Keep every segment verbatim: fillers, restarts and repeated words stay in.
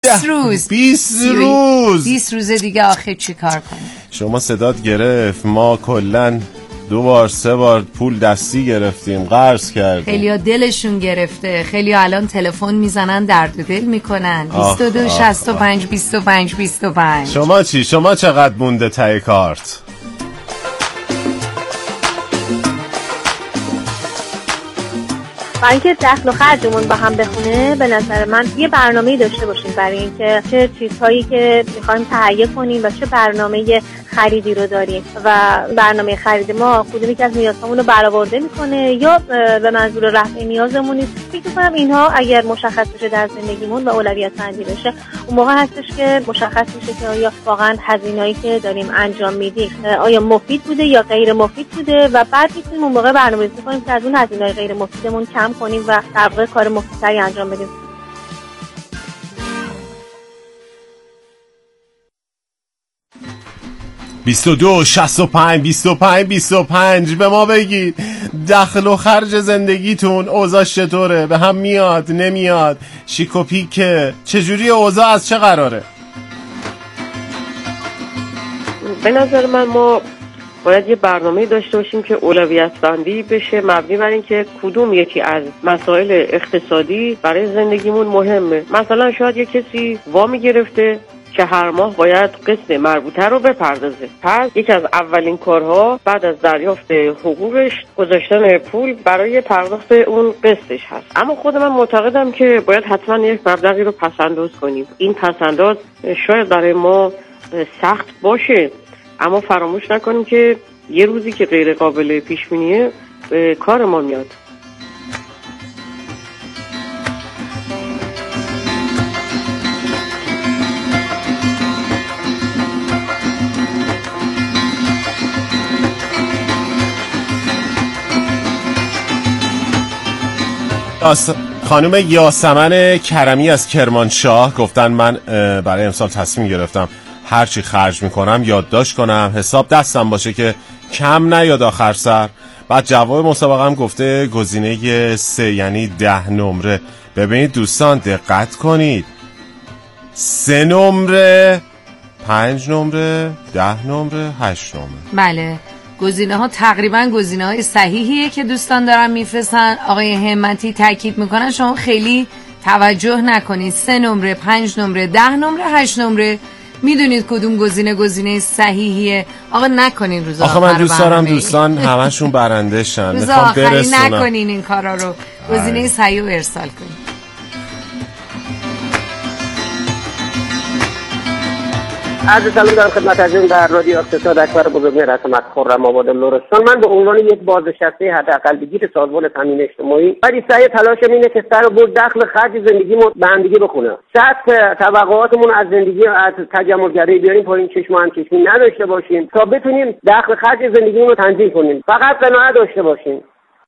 بیست روز بیست روز بیست روز دیگه آخه چی کار کنیم؟ شما صدات گرفت، ما کلن دو بار سه بار پول دستی گرفتیم، قرض کردیم. خیلیا دلشون گرفته، خیلیا الان تلفن میزنن درد و دل میکنن. بیست و دو شصت و پنج بیست و پنج بیست و پنج. شما چی؟ شما چقدر مونده تای کارت؟ برای اینکه دخل و خرجمون با هم بخونه، به نظر من یه برنامه‌ای داشته باشیم برای اینکه چه چیزهایی که می‌خوایم تهیه کنیم و چه برنامه خریدی رو داریم و برنامه خرید ما کدومی که از نیازمون رو برآورده میکنه یا به منظور رفع نیازمون نیست. فکر می‌کنم اینها اگر مشخص بشه در زندگیمون و اولویت بندی بشه، اون موقع هستش که مشخص میشه که آیا واقعا هزینه‌ای که داریم انجام میدیم آیا مفید بوده یا غیر مفید بوده و بعد میتونیم اون موقع برنامه‌ریزی کنیم که از اون هزینه‌های غیر مفیدمون کم کنیم و در واقع کار مفیدتری انجام بدیم. بیست و دو شصت و پنج بیست و پنج بیست و پنج به ما بگید دخل و خرج زندگیتون اوضاع چطوره؟ به هم میاد نمیاد؟ شیک و پیکه؟ چجوری اوضاع از چه قراره؟ به نظر من ما باید یه برنامه داشته باشیم که اولویت بندی بشه مبنی بر این که کدوم یکی از مسائل اقتصادی برای زندگیمون مهمه. مثلا شاید یه کسی وامی گرفته که هر ماه باید قسط مربوطه رو بپردازه، پس یکی از اولین کارها بعد از دریافت حقوقش گذاشتن پول برای پرداخت اون قسطش هست. اما خود من معتقدم که باید حتما یک مبلغی رو پسنداز کنیم. این پسنداز شاید برای ما سخت باشه، اما فراموش نکنیم که یه روزی که غیر قابل پیش بینیه به کار ما میاد. خانم یاسمن کرمی از کرمانشاه گفتن من برای امسال تصمیم گرفتم هرچی خرج میکنم یادداشت کنم، حساب دستم باشه که کم نیاد آخر سر. بعد جواب مسابقه هم گفته گزینه سه یعنی ده نمره. ببینید دوستان دقت کنید، سه نمره، پنج نمره، ده نمره، هشت نمره. بله گزینه ها تقریبا گزینه های صحیحیه که دوستان دارن میفرستن. آقای همتی تاکید میکنن شما خیلی توجه نکنید، سه نمره، پنج نمره، ده نمره، هشت نمره، میدونید کدوم گزینه گزینه صحیحیه. آقا نکنین روز آخر. آخه من دوست دارم دوستان همشون برنده شن. روز آخری نکنین این کارا رو، گزینه صحیح رو ارسال کنین. عرض سلام دارم خدمت عزیزان در رادیو اقتصاد اکبر بزرگی رسمت خرم آباد لرستان. من به عنوان یک بازنشسته حداقل بگیر سازمان تامین اجتماعی ولی سعی تلاشم اینه که سر و برد دخل خرج زندگیمون به هم دیگه بخونه. سطح طبقاتمون از زندگی از تجملگرایی بیاریم پایین، چشم و همچشمی نداشته باشیم تا بتونیم دخل خرج زندگیمون رو تنظیم کنیم. فقط قناعت داشته باشیم.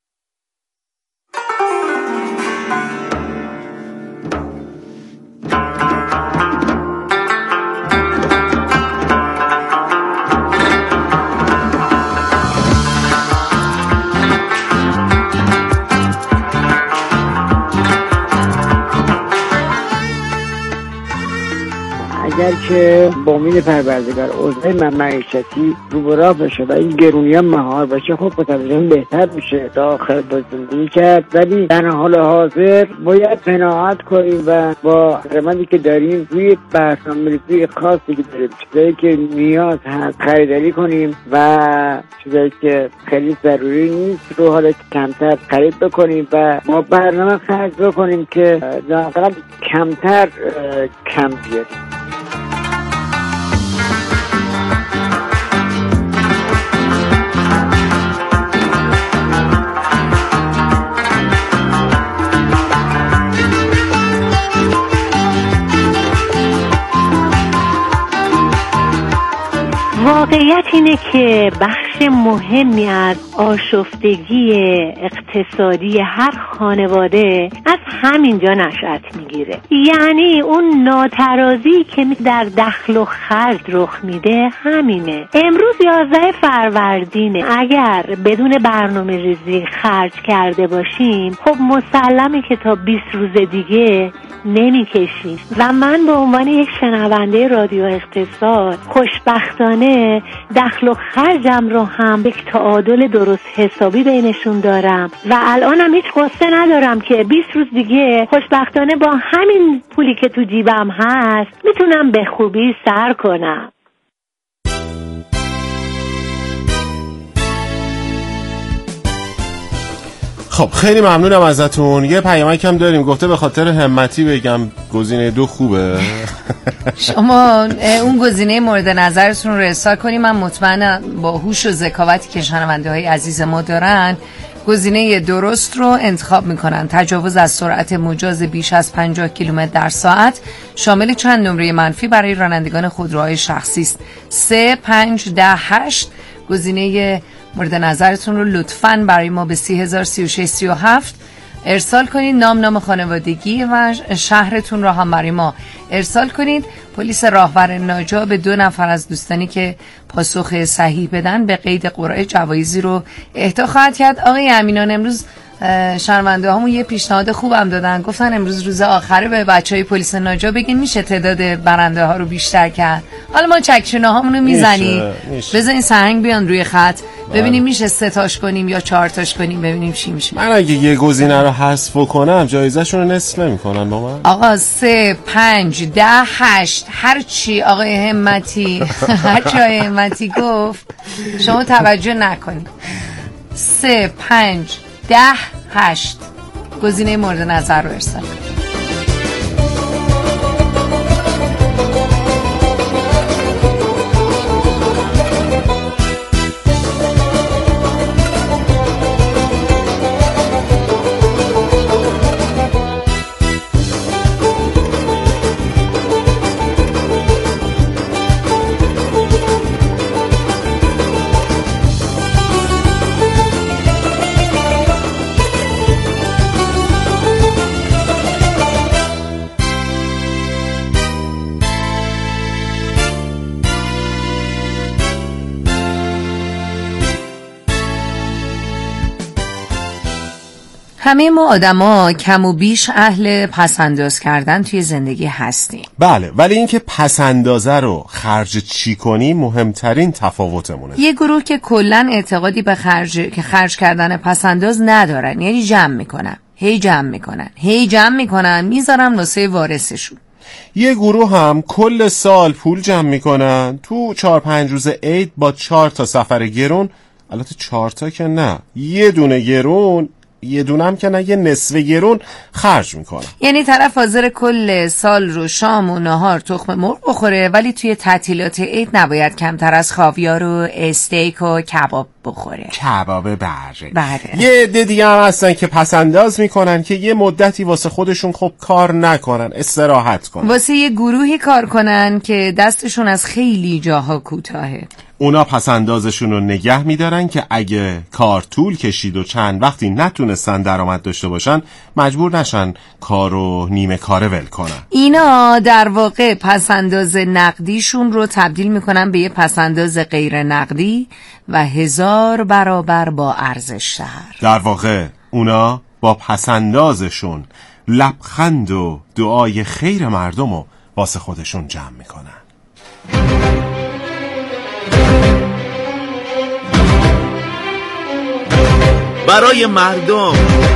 اگر که با امید پروردگار اوضاع معیشتی رو به راه بشه و این گرونی ها مهار بشه، خب متوجه بهتر میشه تا خیلی با زندگی کرد. ولی در حال حاضر باید قناعت کنیم و با قیمتی که داریم روی برنامه‌ریزی خاصی که داریم، چیزایی که نیاز هست خریداری کنیم و چیزایی که خیلی ضروری نیست رو حالا کمتر خرید بکنیم و ما برنامه خرج بکنیم که واقعا کمتر کم بیاریم. واقعیت اینه که بخش مهمی از آشفتگی اقتصادی هر خانواده از همینجا نشأت میگیره. یعنی اون ناترازی که در دخل و خرج رخ میده همینه. امروز یازده فروردینه، اگر بدون برنامه ریزی خرج کرده باشیم خب مسلمه که تا بیست روز دیگه نمیکشیم. و من به عنوان یک شنونده رادیو اقتصاد خوشبختانه دخل و خرجم رو هم یک تعادل درست حسابی بینشون دارم و الانم هیچ قصه ندارم که بیست روز دیگه خوشبختانه با همین پولی که تو جیبم هست میتونم به خوبی سر کنم. خب خیلی ممنونم ازتون. یه پیامک هم داریم، گفته به خاطر همتی بگم گزینه دو خوبه. شما اون گزینه مورد نظرتون رو ارسال کنیم. من مطمئنم با هوش و ذکاوتی که شنونده های عزیز ما دارن گزینه درست رو انتخاب میکنن. تجاوز از سرعت مجاز بیش از پنجاه کیلومتر در ساعت شامل چند نمره منفی برای رانندگان خودروهای شخصی است. سه پنج ده هشت گزینه مورد نظرتون رو لطفاً برای ما به سی هزار سی و شش سی و هفت ارسال کنید. نام نام خانوادگی و شهرتون رو هم برای ما ارسال کنید. پلیس راهور ناجا به دو نفر از دوستانی که پاسخ صحیح بدن به قید قرعه جوایزی رو اهدا خواهد کرد. آقای امینان، امروز شنونده هامون یه پیشنهاد خوبم دادن، گفتن امروز روز آخره به بچهای پلیس ناجا بگین میشه تعداد برنده ها رو بیشتر کرد. حالا ما چکشونه هامون رو میزنیم، بذارین سرهنگ بیان روی خط ببینیم میشه سه تاش کنیم یا چهار تاش کنیم ببینیم چی میشه. من اگه یه گزینه رو حذف کنم جایزه‌شون رو نصف نمی‌کنن با من. آقا سه پنج ده هشت هر چی آقای همتی هر چی آقای همتی گفت شما توجه نکنید. سه پنج ده هشت گزینه مورد نظر رو ارسال کنید. همه ما آدما کم و بیش اهل پسنداز کردن توی زندگی هستیم. بله، ولی اینکه پسندازه رو خرج چی کنی مهمترین تفاوتمونه. یه گروه که کلن اعتقادی به خرج که خرج کردن پسنداز ندارن، یعنی جمع میکنن هی جمع میکنن هی جمع میکنن میذارن واسه وارثشون. یه گروه هم کل سال پول جمع میکنن، تو چهار پنج روز عید با چهار تا سفر گرون، البته چهار تا که نه، یه دونه گرون، یه دونه هم که نه، یه نصف گرون خرج میکنه. یعنی طرف حاضر کل سال رو شام و نهار تخم مرغ بخوره ولی توی تعطیلات عید نباید کمتر از خاویار و استیک و کباب بخوره. کباب بره. بله. یه عده دیگه هم هستن که پسنداز میکنن که یه مدتی واسه خودشون خب کار نکنن، استراحت کنن. واسه یه گروهی کار کنن که دستشون از خیلی جاها کوتاهه. اونا پسندازشون رو نگه میدارن که اگه کار طول کشید و چند وقتی نتونستن درآمد داشته باشن مجبور نشن کارو نیمه کاره ول کنن. اینا در واقع پسنداز نقدیشون رو تبدیل میکنن به یه پسنداز غیر نقدی و هزار برابر با ارزش تر. در واقع اونا با پسندازشون لبخند و دعای خیر مردم رو واسه خودشون جمع میکنن. برای مردم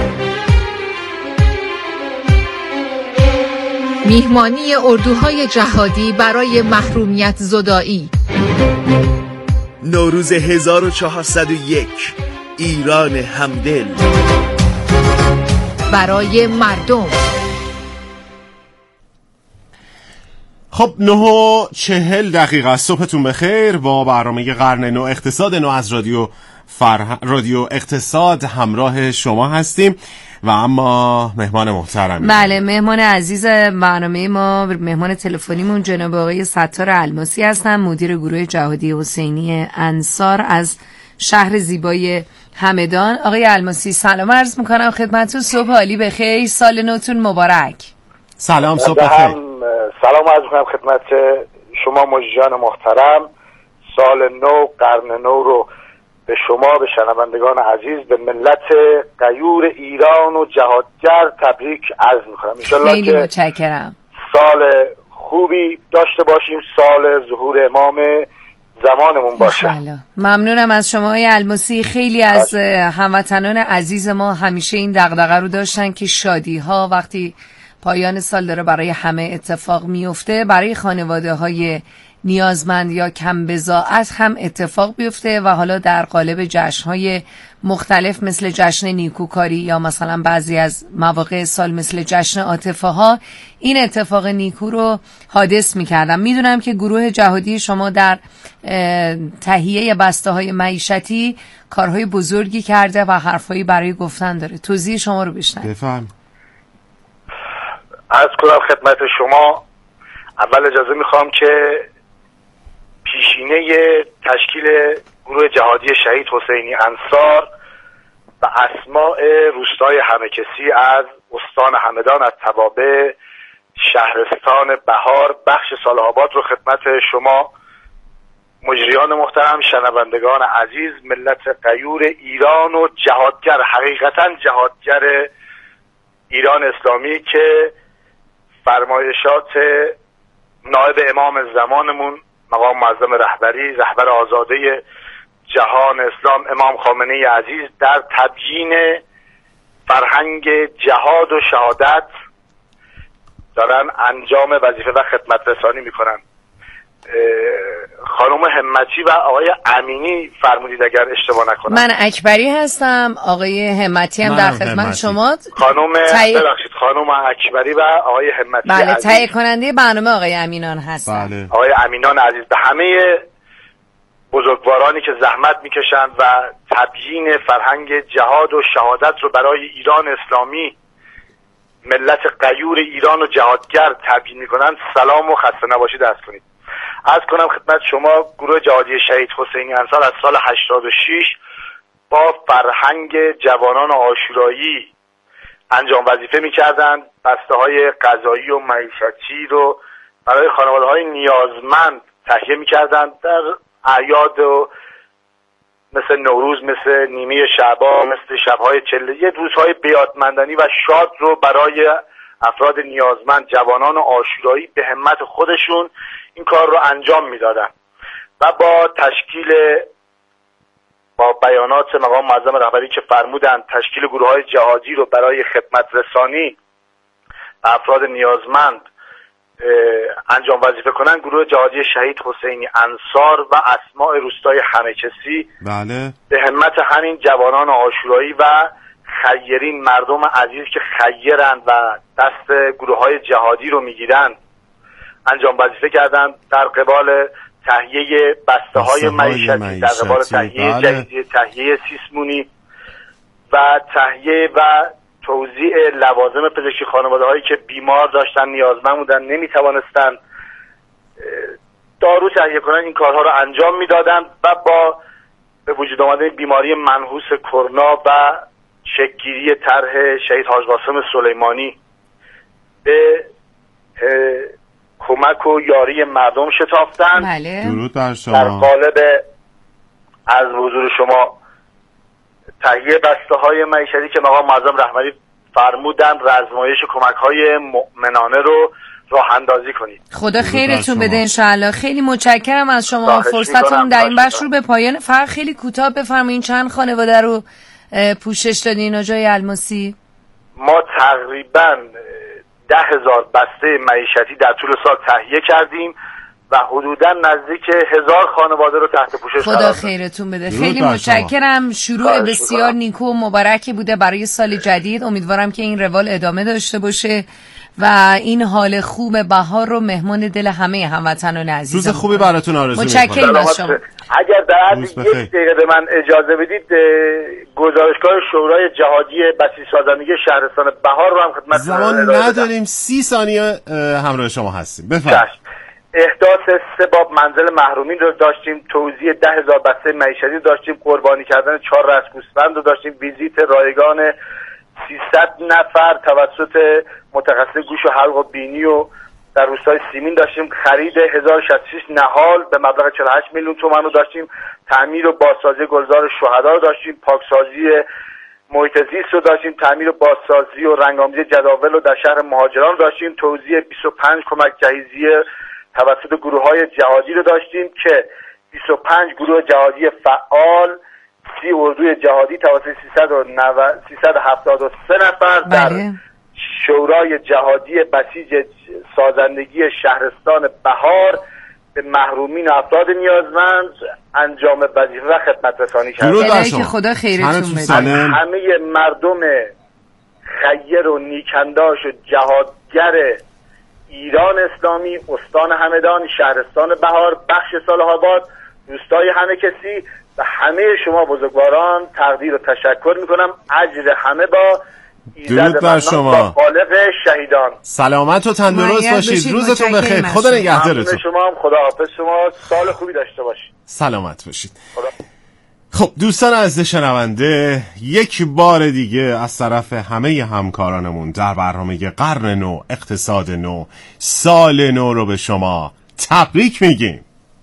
میهمانی اردوهای جهادی برای محرومیت زدایی. نوروز هزار و چهارصد و یک، ایران همدل. برای مردم. خب نه و چهل دقیقه صبحتون بخیر. با برنامه قرن نو اقتصاد نو از رادیو فرح... رادیو اقتصاد همراه شما هستیم و اما مهمان محترمی. بله، مهمان عزیز برنامه ما، مهمان تلفنیمون جناب آقای ستار الماسی هستن، مدیر گروه جهادی حسینی انصار از شهر زیبای همدان. آقای الماسی سلام عرض میکنم خدمتتون، صبح عالی بخیر، سال نوتون مبارک. سلام، صبح بخیر. سلام عرض میکنم خدمت شما مجریان محترم. سال نو، قرن نو رو به شما، به شنوندگان عزیز، به ملت غیور ایران و جهادگر تبریک عرض میکنم. خیلی متشکرم. سال خوبی داشته باشیم، سال ظهور امام زمانمون باشه. ممنونم از شما آقای الماسی. خیلی از هموطنان عزیز ما همیشه این دغدغه رو داشتن که شادی ها وقتی پایان سال داره برای همه اتفاق میفته، برای خانواده های نیازمند یا کم بضاعت هم اتفاق بیفته و حالا در قالب جشن‌های مختلف مثل جشن نیکوکاری یا مثلا بعضی از مواقع سال مثل جشن عاطفه ها این اتفاق نیکو رو حادث می‌کردم. میدونم که گروه جهادی شما در تهیه بسته‌های معیشتی کارهای بزرگی کرده و حرفایی برای گفتن داره. توضیح شما رو بشنویم. بفهم. عرض کنم خدمت شما، اول اجازه میخوام که پیشینه تشکیل گروه جهادی شهید حسینی انصار و اسماء روستای همه‌کسی از استان همدان از توابع شهرستان بهار بخش صالح‌آباد رو خدمت شما مجریان محترم، شنوندگان عزیز، ملت غیور ایران و جهادگر، حقیقتا جهادگر ایران اسلامی که فرمایشات نایب امام زمانمون مقام معظم رهبری، رهبر آزاده جهان اسلام امام خامنه‌ای عزیز در تبیین فرهنگ جهاد و شهادت دارن انجام وظیفه و خدمت رسانی میکنن. خانم همتی و آقای امینی فرمودید اگر اشتباه نکنم. من اکبری هستم، آقای همتی هم در خدمت شما. خانم تای... ببخشید خانم اکبری و آقای همتی بله عزیز. تهیه کننده برنامه آقای امینان هستن. بله. آقای امینان عزیز، به همه بزرگوارانی که زحمت میکشند و تبیین فرهنگ جهاد و شهادت رو برای ایران اسلامی، ملت غیور ایران و جهادگر تبیین میکنند، سلام و خسته نباشید عرض کنید. عرض کنم خدمت شما گروه جهادی شهید حسینی انصار از سال هشتاد و شش با فرهنگ جوانان عاشورایی انجام وظیفه میکردند. بسته های غذایی و معیشتی رو برای خانواده های نیازمند تهیه میکردند در اعیاد و مثل نوروز، مثل نیمه شعبان، مثل شبهای چله، یه روزهای بیادمندنی و شاد رو برای افراد نیازمند، جوانان عاشورایی به همت خودشون این کار رو انجام میدادن و با تشکیل با بیانات مقام معظم رهبری که فرمودند تشکیل گروه های جهادی رو برای خدمت رسانی و افراد نیازمند انجام وظیفه کنن، گروه جهادی شهید حسینی انصار و اسماء روستای همه‌کسی بله به همت همین جوانان عاشورایی و خیرین، مردم عزیز که خیرند و دست گروه های جهادی رو میگیرند، انجام وظیفه کردند در قبال تهیه بسته های معیشتی، در قبال تهیه بله. جدید، تهیه سیسمونی و تهیه و توزیع لوازم پزشکی خانواده هایی که بیمار داشتن، نیازمند بودن، نمیتوانستن دارو تهیه کنن، این کارها رو انجام میدادن و با به وجود آمده بیماری منحوس کرونا و شکل‌گیری طرح شهید حاج قاسم سلیمانی به کمک و یاری مردم شتافتن. بله. درود بر شما. در قالب از حضور شما تهیه بسته های معیشتی که مقام معظم رهبری فرمودن رزمایش کمک های مؤمنانه رو راه اندازی کنید. خدا خیرتون بده انشاءالله. خیلی متشکرم از شما. فرصتون در این بخش رو به پایان. فقط خیلی کوتاه بفرمایید چند خانواده رو پوشش دادین آقای الماسی؟ ما تقریبا ده هزار بسته معیشتی در طول سال تهیه کردیم و حدوداً نزدیک هزار خانواده رو تحت پوشش قرار خدا دادیم. خیرتون بده. خیلی متشکرم. شروع بسیار نیکو و مبارکی بوده برای سال جدید. امیدوارم که این روال ادامه داشته باشه و این حال خوب بهار رو مهمان دل همه هموطنان عزیزم. روز خوبی براتون آرزو می‌کنم. متشکرم از شما. اگر در عرض یک دقیقه به من اجازه بدید گزارشگاه شورای جهادی بسیج سازندگی شهرستان بهار رو هم خدمت زمان نداریم، سی ثانیه همراه شما هستیم. بفرمایید. احداث سه باب منزل محرومین رو داشتیم، توزیع ده هزار بسته معیشتی داشتیم، قربانی کردن چهار رأس گوسفند رو داشتیم، ویزیت رایگان سیصد نفر توسط متخصص گوش و حلق و بینی و در روستای سیمین داشتیم خرید هزار و شصت و شش نهال به مبلغ چهل و هشت میلیون تومان رو داشتیم، تعمیر و بازسازی گلزار شهدا رو داشتیم، پاکسازی محیط زیست رو داشتیم، تعمیر و بازسازی و رنگ‌آمیزی جداول رو در شهر مهاجران رو داشتیم، توزیع بیست و پنج کمک جهیزیه توسط گروه‌های جهادی رو داشتیم که بیست و پنج گروه جهادی فعال، سی اردوی جهادی توسط سیصد و هفتاد و سه نفر در شورای جهادی بسیج سازندگی شهرستان بهار به محرومین و افراد نیازمند انجام وظیفه و خدمت رسانی کردند. که خدا خیرتون بده. همه مردم خیر و نیکنداش و جهادگر ایران اسلامی، استان همدان، شهرستان بهار، بخش صالح آباد، روستای همه کسی و همه شما بزرگواران تقدیر و تشکر میکنم. اجر همه با درود بر شما، خالق شهیدان. سلامت و تندرست باشید، روزتون بخیر، خدا نگهدارتون. شما هم خدا حافظ شما، سال خوبی داشته باشید، سلامت باشید. خدا. خب دوستان عزیز شنونده، یک بار دیگه از طرف همه همکارانمون در برنامه قرن نو، اقتصاد نو، سال نو رو به شما تبریک میگیم.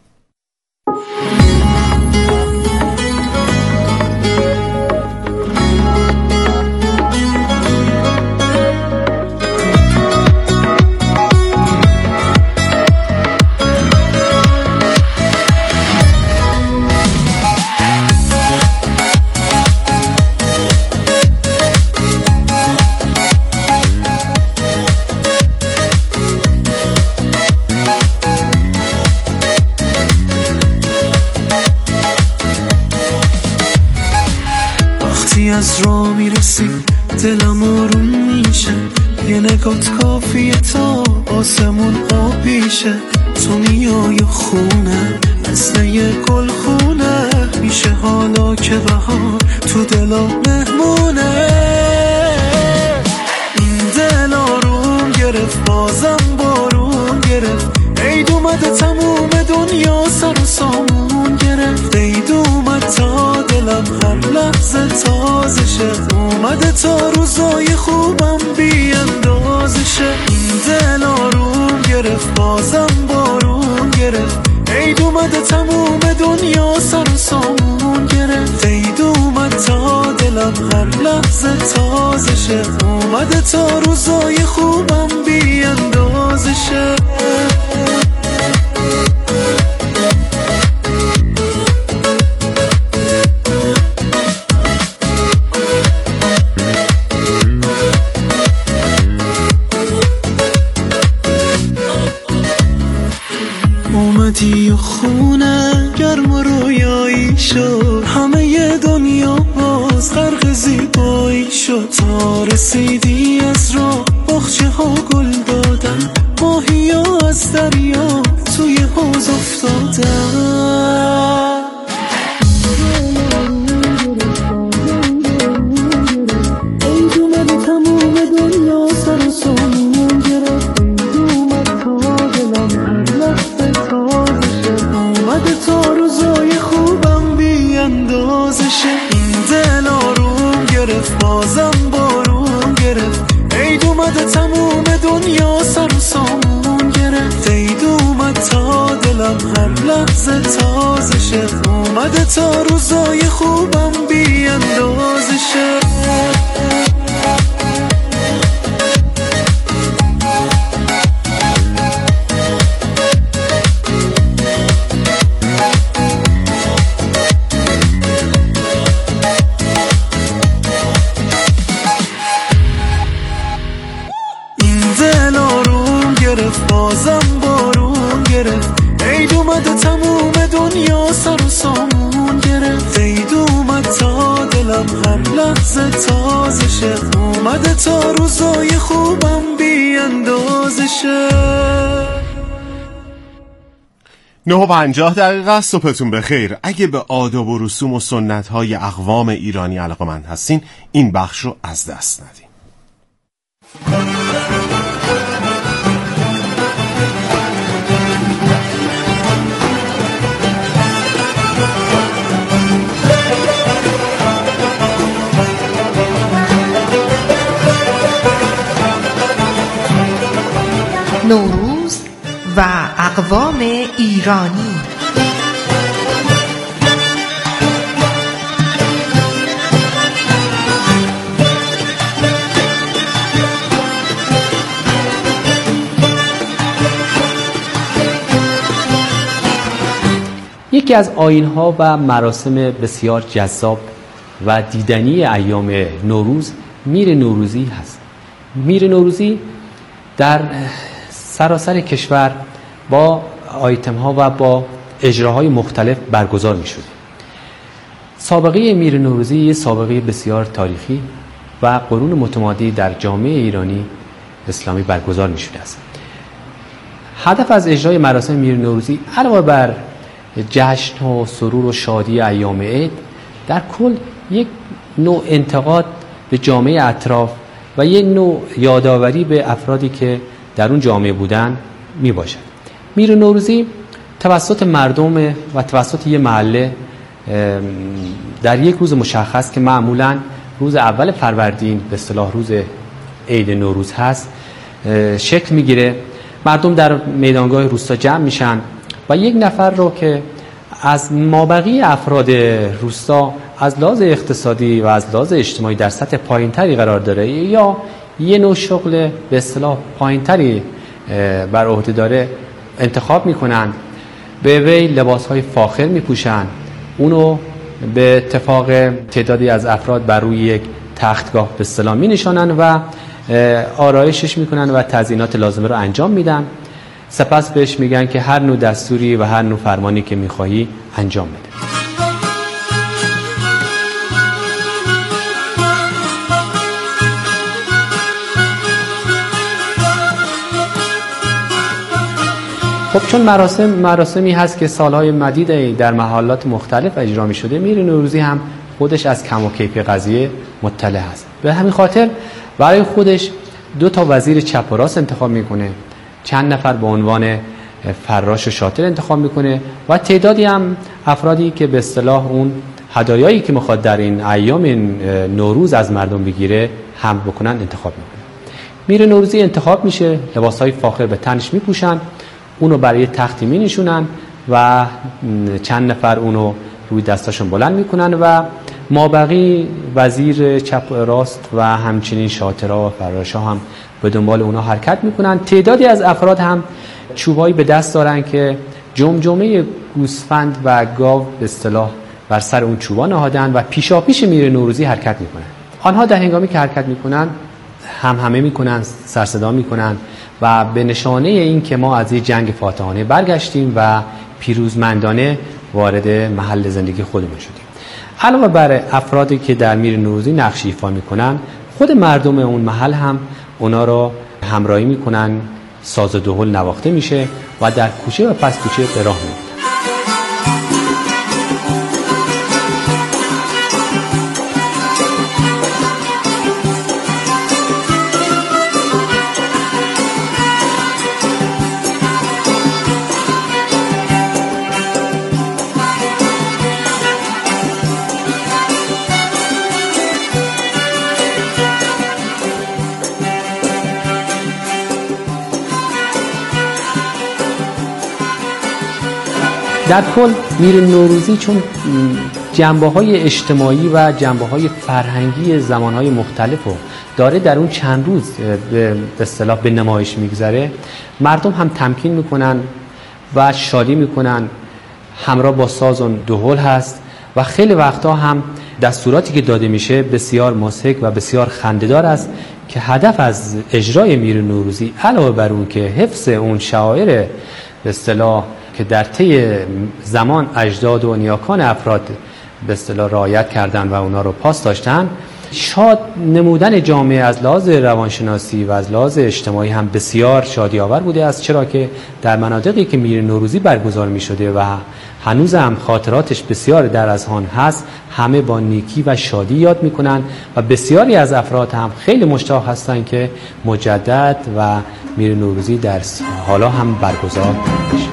از راه میرسی دلم آروم میشه، یه نگات کافیه تا آسمون آبیشه. تو میای خونه مثل یه گل خونه، میشه حالا که بهار تو دلا مهمونه. این دل آروم گرفت بازم بارون گرفت، عید اومده تموم دنیا سر و سامون گرفت. عید اومد تا دلم هر لحظه تازشه، اومده تا روزای خوبم بی اندازشه. این دل آروم گرفت بازم بارون گرفت، عید اومده تموم دنیا سر و سامون گرفت. عید اومد تا دلم هر لحظه تازشه، اومده تا روزای خوبم بی اندازشه. اومدی و خونه گرم و رویایی شد، همه ی دنیا باز غرق زیبایی شد. تا رسیدی از راه باغچه ها گل دادن، ماهی ها از دریا توی حوض افتادن. عید اومد تموم دنیا سر و سامون گرفت، عید اومد تا دلم هر لحظه تازشه، اومده تا روزای خوبم بی اندازشه. این دل آروم گرفت بازم بارون گرفت، عید اومده تموم دنیا سر و سامون گرفت. عید اومد تا دلم هر لحظه تازشه، اومده تا روزای خوبم بی اندازشه. بازم بارون گرفت، عید اومده تموم دنیا سر و سامون گرفت. عید اومد تا دلم هر لحظه تازشه، اومده تا روزای خوبم بی اندازشه. نه و پنجاه دقیقه صبحتون بخیر. اگه به آداب و رسوم و سنت های اقوام ایرانی علاقه‌مند هستین، این بخش رو از دست ندین. نوروز و اقوام ایرانی. یکی از آیین‌ها و مراسم بسیار جذاب و دیدنی ایام نوروز میر نوروزی هست. میر نوروزی در سراسر کشور با آیتم‌ها و با اجراهای مختلف برگزار می‌شد. سابقه میر نوروزی یه سابقه بسیار تاریخی و قرون متمادی در جامعه ایرانی اسلامی برگزار می‌شده است. هدف از اجرای مراسم میر نوروزی علاوه بر جشن و سرور و شادی ایام عید، در کل یک نوع انتقاد به جامعه اطراف و یک نوع یادآوری به افرادی که در اون جامعه بودن می باشد. میر نوروزی توسط مردم و توسط یک محله در یک روز مشخص که معمولاً روز اول فروردین به اصطلاح روز عید نوروز هست شکل میگیره. مردم در میدانگاه روستا جمع میشن و یک نفر رو که از مابقی افراد روستا از لحاظ اقتصادی و از لحاظ اجتماعی در سطح پایینتری قرار داره یا یه نوع شغل به اصطلاح پایینتری بر عهده داره انتخاب میکنن، به وی لباسهای فاخر میپوشن، اونو به اتفاق تعدادی از افراد بر روی یک تختگاه به اصطلاح مینشانن و آرایشش میکنن و تزیینات لازمه رو انجام میدن. سپس بهش میگن که هر نوع دستوری و هر نوع فرمانی که میخواهی انجام بده. خب چون مراسم مراسمی هست که سالهای مدید در محلات مختلف اجرا می شده، میر نوروزی هم خودش از کم و کیف قضیه مطلع هست. به همین خاطر برای خودش دو تا وزیر چپ و راست انتخاب میکنه، چند نفر به عنوان فراش و شاطر انتخاب میکنه و تعدادی هم افرادی که به اصطلاح اون هدایایی که میخواد در این ایام نوروز از مردم بگیره هم بکنن انتخاب میکنه. میر نوروزی انتخاب میشه، لباسهای فاخر به تنش میپوشن، اونو برای تختی می نشونن و چند نفر اونو روی دستاشون بلند میکنن و مابقی وزیر چپ و راست و همچنین شاطرها و فراشا هم به دنبال اونا حرکت میکنن. تعدادی از افراد هم چوبایی به دست دارن که جمجمه گوسفند و گاو به اصطلاح بر سر اون چوبا نهادن و پیشاپیش میر نوروزی حرکت میکنن. آنها در هنگامی که حرکت میکنن هم همه میکنن، سر صدا میکنن و به نشانه این که ما از این جنگ فاتحانه برگشتیم و پیروزمندانه وارد محل زندگی خودمون شدیم. علاوه بر افرادی که در میر نوروزی نقش ایفا میکنن، خود مردم اون محل هم اونا رو همراهی میکنن، ساز و دهل نواخته میشه و در کوچه و پس کوچه به راه میفتن. در کل میر نوروزی چون جنبه‌های اجتماعی و جنبه‌های فرهنگی زمان‌های مختلف رو داره در اون چند روز به اصطلاح به نمایش میگذاره، مردم هم تمکین میکنن و شادی میکنن، همراه با ساز و دهل هست و خیلی وقتا هم دستوراتی که داده میشه بسیار مضحک و بسیار خنده‌دار است که هدف از اجرای میر نوروزی علاوه بر اون که حفظ اون شعائر به اصطلاح که در طی زمان اجداد و نیاکان افراد به اصطلاح رعایت کردن و اونا رو پاس داشتن، شاد نمودن جامعه از لحاظ روانشناسی و از لحاظ اجتماعی هم بسیار شادی آور بوده است، چرا که در مناطقی که میر نوروزی برگزار می شده و هنوز هم خاطراتش بسیار در اذهان هست، همه با نیکی و شادی یاد می کنن و بسیاری از افراد هم خیلی مشتاق هستن که مجدد و میر نوروزی در حالا هم برگزار بشه.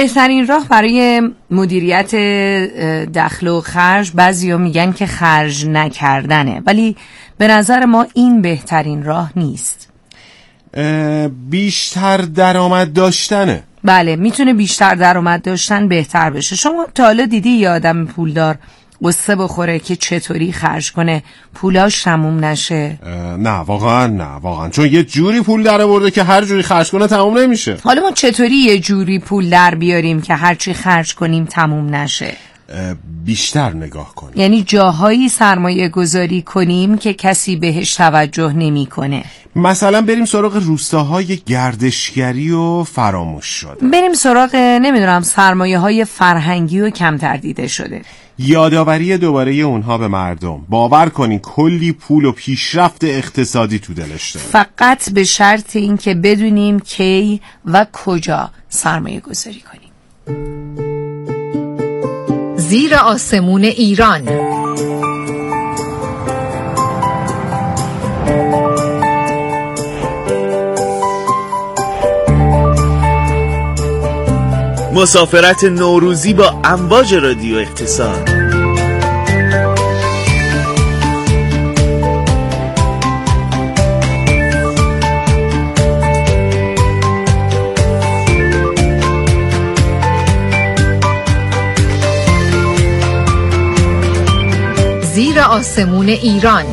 بهترین راه برای مدیریت دخل و خرج، بعضیا میگن که خرج نکردنه، ولی به نظر ما این بهترین راه نیست. بیشتر درآمد داشتنه. بله، میتونه بیشتر درآمد داشتن بهتر بشه. شما تا حالا دیدی یه آدم پولدار قصه بخوره که چطوری خرج کنه پولاش تموم نشه؟ نه واقعا نه واقعا، چون یه جوری پول در آورده که هر جوری خرج کنه تموم نمیشه. حالا ما چطوری یه جوری پول در بیاریم که هر چی خرج کنیم تموم نشه؟ بیشتر نگاه کنیم، یعنی جاهایی سرمایه گذاری کنیم که کسی بهش توجه نمی کنه. مثلا بریم سراغ روستاهای گردشگری و فراموش شده، بریم سراغ نمیدونم سرمایه های فرهنگی و کمتر دیده شده، یادآوری دوباره اونها به مردم. باور کنین کلی پول و پیشرفت اقتصادی تو دلش داره، فقط به شرط این که بدونیم کی و کجا سرمایه گذاری کنیم. زیر آسمون ایران. مسافرت نوروزی با امواج رادیو اقتصاد. زیر آسمون ایران.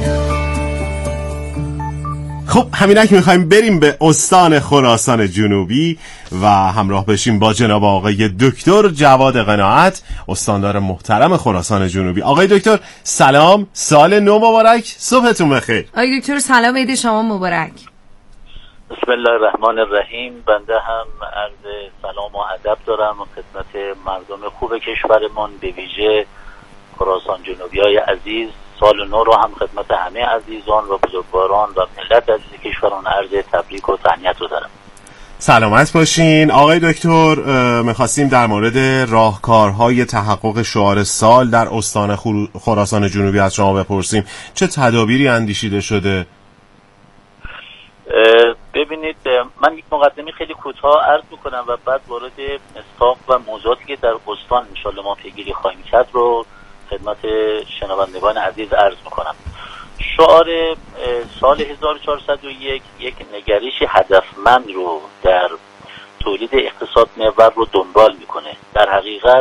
خب همینک میخوایم بریم به استان خراسان جنوبی و همراه بشیم با جناب آقای دکتر جواد قناعت، استاندار محترم خراسان جنوبی. آقای دکتر سلام، سال نو مبارک، صبحتون بخیر. آقای دکتر سلام، عید شما مبارک. بسم الله الرحمن الرحیم. بنده هم عرض سلام و ادب دارم خدمت مردم خوب کشورمان، به ویژه خراسان جنوبی های عزیز. سال نو رو هم خدمت همه عزیزان و بزرگواران و ملت عزیز کشوران عرض تبریک و تهنیت رو دارم. سلامت باشین. آقای دکتر میخواستیم در مورد راهکارهای تحقق شعار سال در استان خراسان جنوبی از شما بپرسیم. چه تدابیری اندیشیده شده؟ ببینید، من یک مقدمه خیلی کوتاه عرض میکنم و بعد وارد مصداق و موضوعاتی که در استان انشالله ما پیگیری خواهیم کرد رو خدمت شنوندگان عزیز عرض میکنم. شعار سال هزار و چهارصد و یک یک نگرش هدفمند رو در تولید اقتصاد محور رو دنبال میکنه. در حقیقت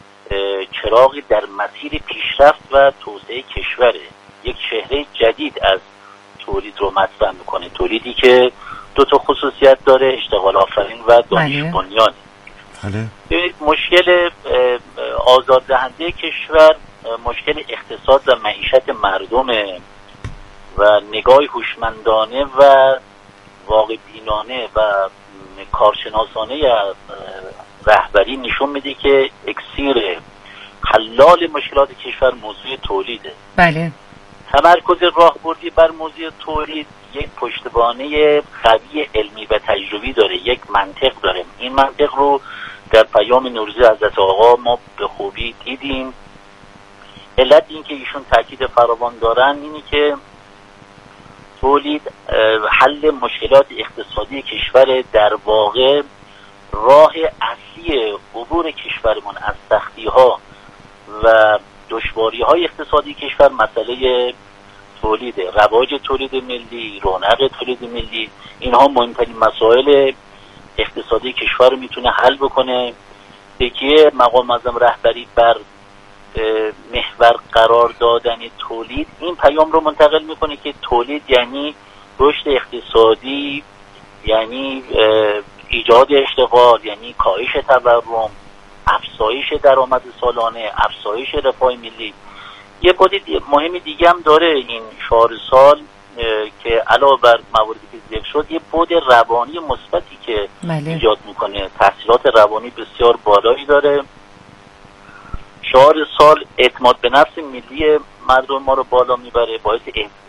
چراغی در مسیر پیشرفت و توسعه کشوره، یک چهره جدید از تولید رو مطرح میکنه، تولیدی که دو تا خصوصیت داره، اشتغال آفرین و دانش بنیان. ببینید، مشکل آزاد دهنده کشور مشکل اقتصاد و معیشت مردمه و نگاه هوشمندانه و واقع بینانه و کارشناسانه رهبری نشون میده که اکسیر حلال مشکلات کشور موضوع تولیده. بله. تمرکز راهبردی بر موضوع تولید یک پشتوانه قوی علمی و تجربی داره، یک منطق داره. این منطق رو در پیام نوروزی حضرت آقا ما به خوبی دیدیم. علت این که ایشون تاکید فراوان دارن اینی که تولید حل مشکلات اقتصادی کشور، در واقع راه اصلی عبور کشورمون از سختی ها و دشواری های اقتصادی کشور مسئله تولید، رواج تولید ملی، رونق تولید ملی. اینها مهمترین مسائل اقتصادی کشور رو میتونه حل بکنه. تکیه مقام معظم رهبری بر محور قرار دادن تولید این پیام رو منتقل میکنه که تولید یعنی رشد اقتصادی، یعنی ایجاد اشتغال، یعنی کاهش تورم، افزایش درآمد سالانه، افزایش رفاه ملی. یه بود مهم دیگه هم داره این شعار سال که علاوه بر مواردی که ذکر شد، یه بود روانی مثبتی که بله. ایجاد میکنه. تحصیلات روانی بسیار بالایی داره. شعار سال اعتماد به نفس ملی مردم ما رو بالا میبره، باعث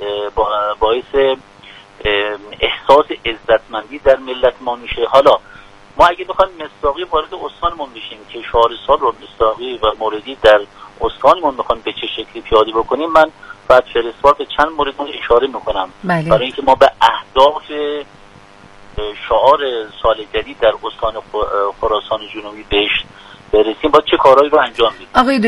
باعث احساس عزتمندی در ملت ما میشه. حالا ما اگه بخوایم مصداقی وارد استانمون بشیم که شعار سال رو مصداقی و موردی در استانمون بخوایم به چه شکلی پیاده بکنیم، من بعد فرستوار به چند مورد اشاره میکنم. بله. برای اینکه ما به اهداف شعار سال جدید در استان خراسان جنوبی بهش برسیم، با چه کارهایی رو انجام بدیم؟ آقای